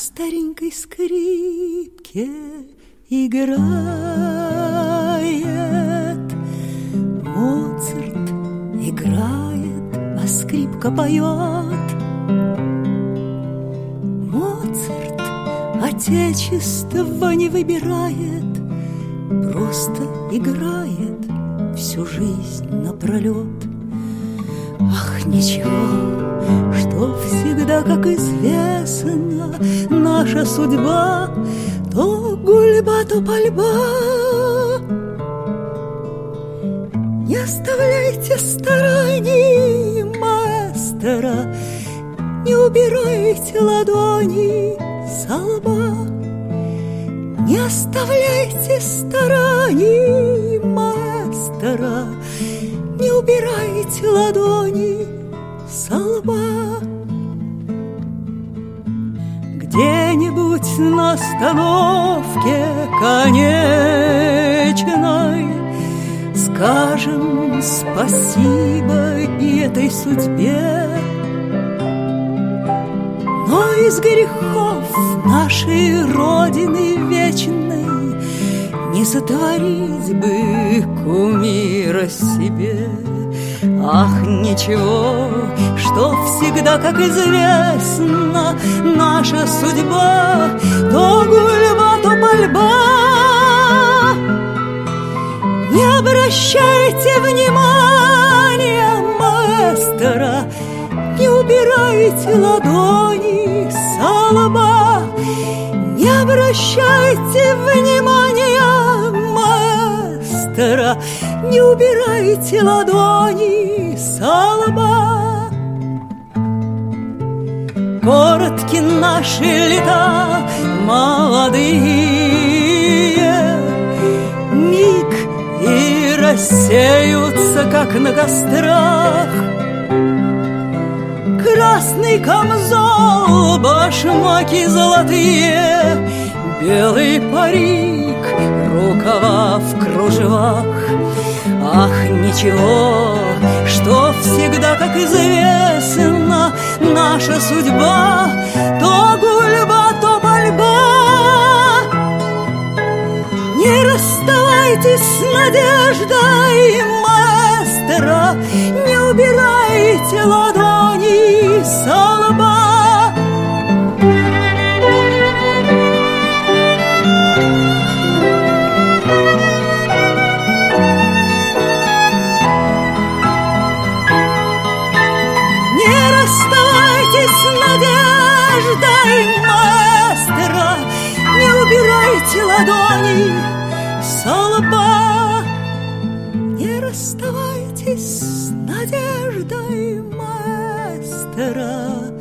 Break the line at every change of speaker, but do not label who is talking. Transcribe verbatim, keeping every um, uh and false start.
старенькой скрипке играет. Моцарт играет, а скрипка поет. Моцарт отечество не выбирает, просто играет всю жизнь напролет. Ах, ничего, что всегда, как известно, наша судьба то гульба, то пальба. Не оставляйте стараний мастера, не убирайте ладони со лба. Не оставляйте стараний мастера, не убирайте ладони со лба. Где-нибудь на остановке конечной скажем спасибо и этой судьбе. Но из грехов нашей Родины вечной не сотворить бы кумира себе. Ах, ничего, что всегда, как известно, наша судьба то гульба, то пальба. Не обращайте внимания мастера, не убирайте ладони со лба. Не обращайте внимания мастера, не убирайте ладони со лба. Коротки наши лета молодые, миг и рассеются, как на кострах. Красный камзол, башмаки золотые, белый парик, рукава в кружевах. Ах, ничего, что всегда, как известно, наша судьба то гульба, то пальба. Не расставайтесь с надеждой мастера, не убирайте ладони со лба. Не расставайтесь с надеждой мастера, не убирайте ладони со лба. Не расставайтесь с надеждой мастера,